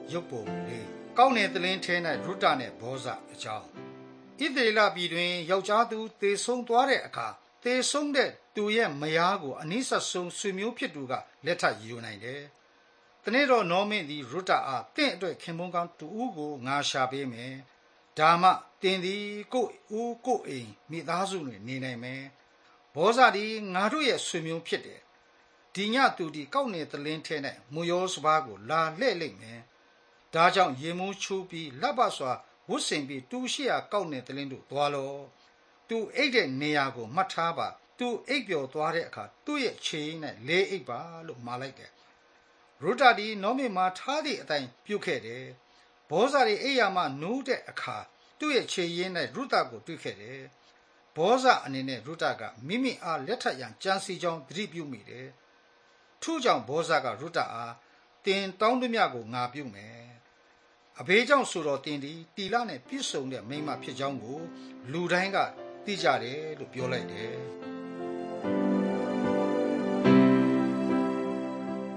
ရုပ်ပုံလေးကောင်းတဲ့သလင်းထဲ၌ရုတနဲ့ဘောဇအကြောင်းဣသရေလပြည်တွင်ယောက်ျားသူသေဆုံးသွားတဲ့အခါသေဆုံးတဲ့သူရဲ့မယားကိုအနိစ္စဆုံးဆွေမျိုးဖြစ်သူကလက်ထပ်ယူနိုင်တယ်။တနေ့တော့နောမင်းသည်ရုတအားတင့်အတွက်ခင်ပွန်းကောင်းတူဦးကိုငါရှာပေးမယ်။ဒါမှတင်သည်ကိုဦးကိုအိမ်မိသားစုတွင်နေနိုင်မယ်။ဘောဇသည်ငါတို့ရဲ့ဆွေမျိုးဖြစ်တယ်။ဒီညသူဒီကောက်နေသလင်းထဲ၌မူရောစပါးကိုလာလှဲ့လိမ့်မယ်။ဒါကြောင့်ရေမိုးချိုးပြီးလက်ပတ်စွာဝတ်ဆင်ပြီးတူရှိရာကောက်နေသလင်းတို့သွားလော့။သူအိတ်တဲ့နေရာကိုမှတ်ထားပါ။သူအိတ်ပျော်သွားတဲ့အခါသူ့ရဲ့ခြေနဲ့လဲအိတ်ပါလို့မှာလိုက်တယ်။ရုတဒီနောမီမှာထားသည့်အတိုင်းပြုတ်ခဲ့တယ်။ဘောဇာဒီအိယာမှနိုးတဲ့အခါသူ့ရဲ့ခြေရင်းနဲ့ရုတကိုတွေ့ခဲ့တယ်။ဘောဇာအနေနဲ့ရုတကမိမိအားလက်ထပ်ရန်ကြံစီကြောင်းသတိပြုမိတယ်။ထို့ကြောင့်ဘောဇာကရုတအားတင်တောင်းတမျှကိုငါပြုမယ်။အဘေးကြောင့်ဆိုတော့တင်ဒီတီလနဲ့ပြည့်စုံတဲ့မိန်းမဖြစ်ကြောင်းကိုလူတိုင်းကသိကြတယ်လို့ပြောလိုက်တယ်။